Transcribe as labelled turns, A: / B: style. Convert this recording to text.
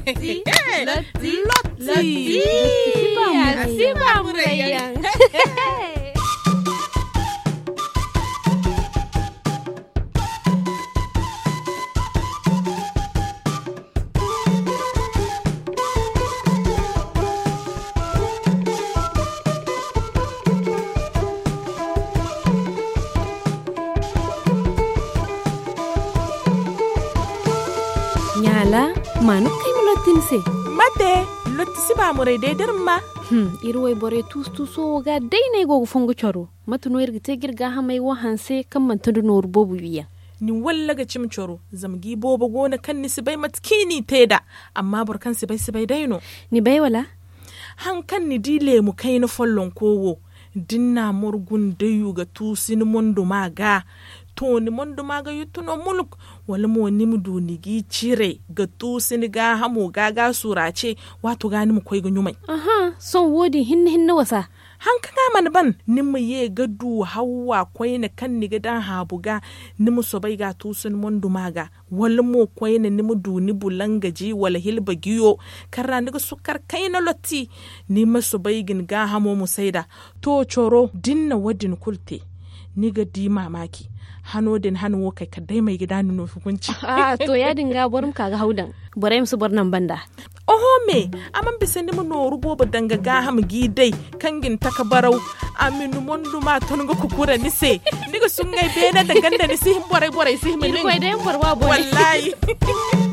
A: Siba murayen.
B: Nyala, manu kai mu lottin se.
C: Mate, lotti si ba mu dai dirma.
B: Irwai bore tu so ga dai ne go fongo choro. Matu no irgite girga ha mai wa hanse kan man tudu no rubobu biya.
C: Ni walla ga cim choro, zamgi bobo gona kan ni sibai matkini teda, amma burkan sibai daino.
B: Ni bai wala?
C: Hankan ni dile mu kai na follon kowo. Dinna murgun dayu ga tusin mundu maga. To ni mundu maga yutuno mulk wala mo ni mudu ni gi cire ga tusin ga hamo gaga surace wato ga ni mu koi ganyumai.
B: Aha, son wodi hinna wasa.
C: Hanka ga man ban ni mu ye gadu hawa koi na kan ni ga dan habuga ni mu so bai ga tusin mundu maga wala mo koi na ni mudu ni bulangaji wala hilba giyo karra ni ga sukar kai na lotti ni mu so bai gin ga hamo mu saida to choro dinna wadin kulte ni ga di mamaki hanodin hanwo kai kadai mai gida nuno hukunci
B: to ya dinga borum kaga haudan bore musu bornan banda
C: oho me aman bisan ni no ruboba danga ga ham gidai kangin takabarau aminu mondu ma ton ga kukura ni se ni ga sun gai bena da ganda ni sihin bore sihim ni
B: ko dai borwa bore
C: wallahi